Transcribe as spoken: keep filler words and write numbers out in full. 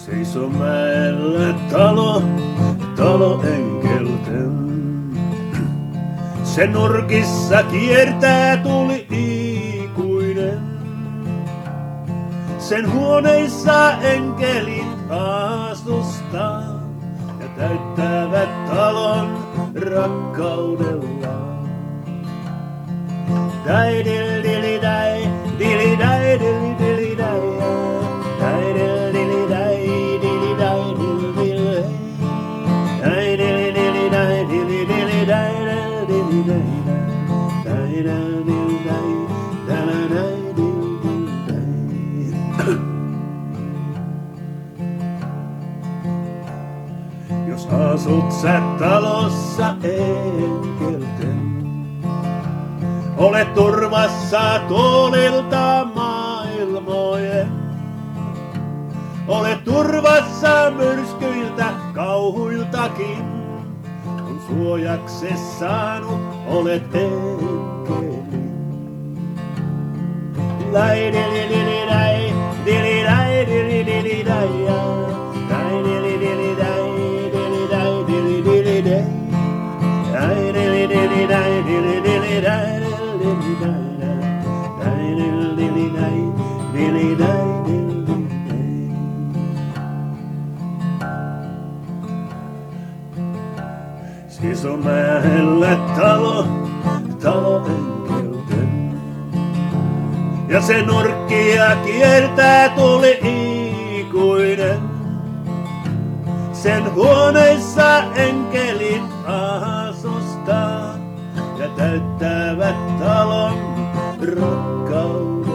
Seiso mäellä talo, talo enkelten. Sen nurkissa kiertää tuli ikuinen. Sen huoneissa enkelit asustaa ja täyttävät talon rakkaudella. Dai dil dili dai, dili dai dili dili dai, dai dil dili dai, dili dai dil dil, dai dili dili dai, dili dili dai, dili dai dai, dai dil dai, dai dai dil dil dai. Jos asut sä talossa enkelten, olet turvassa tuolilta maailmojen. Olet turvassa myrskyiltä, kauhuiltakin. Kun suojakses saanut, olet enkeli. Lai dili dili dai, dili dai dili dili dai, dai dili dili dai, dili dai dili dili dai, dai dili dili dai, dili dili dai. Seiso mäellä talo, talo enkelten. Ja se nurkkia kiertää tuli ikuinen. Sen huoneissa enkelit asustaa ja täyttävät talon rakkaudella.